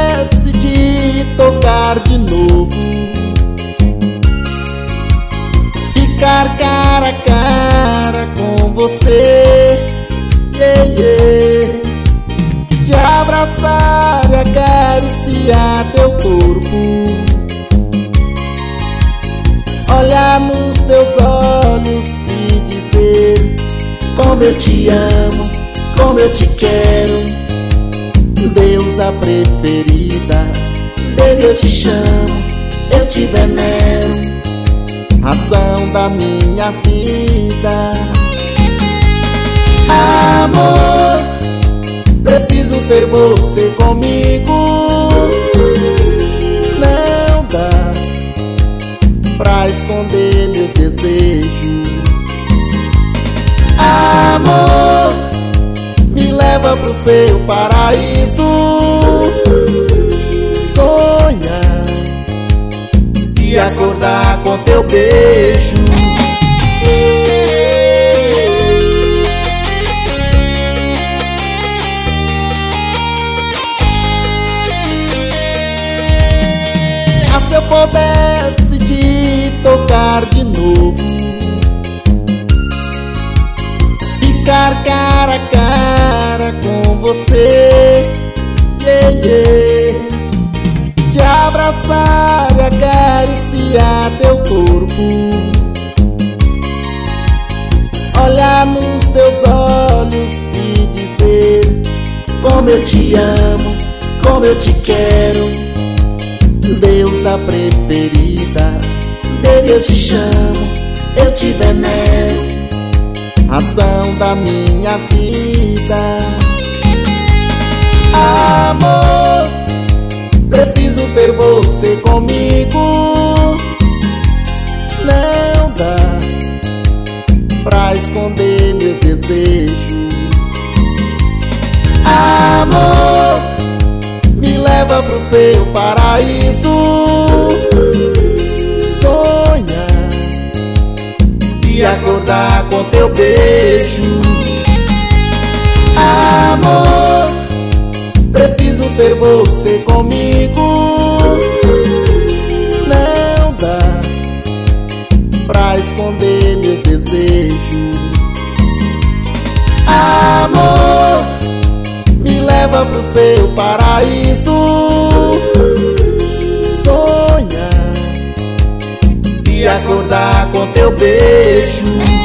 pudesse te tocar de novo, ficar cara a cara com você, te abraçar e acariciar teu corpo, olhar nos teus olhos e dizer como eu te amo, como eu te quero, deusa preferida. Baby, eu te chamo, eu te venero, razão da minha vida. Amor, preciso ter você comigo, não dá pra esconder meus desejos. Amor, me leva pro seu paraíso, sonhar e acordar com teu beijo. Ah, se eu pudesse te tocar de novo, ficar cara a cara com você, te abraçar e acariciar teu corpo, olhar nos teus olhos e dizer como eu te amo, como eu te quero, deusa preferida. Baby, eu te chamo, eu te venero, razão da minha vida. Amor, preciso ter você comigo, não dá pra esconder meus desejos. Amor, me leva pro seu paraíso, sonhar e acordar com teu beijo. Amor, preciso ter você comigo, não dá pra esconder meus desejos. Amor, me leva pro seu paraíso, sonhar e acordar com teu beijo.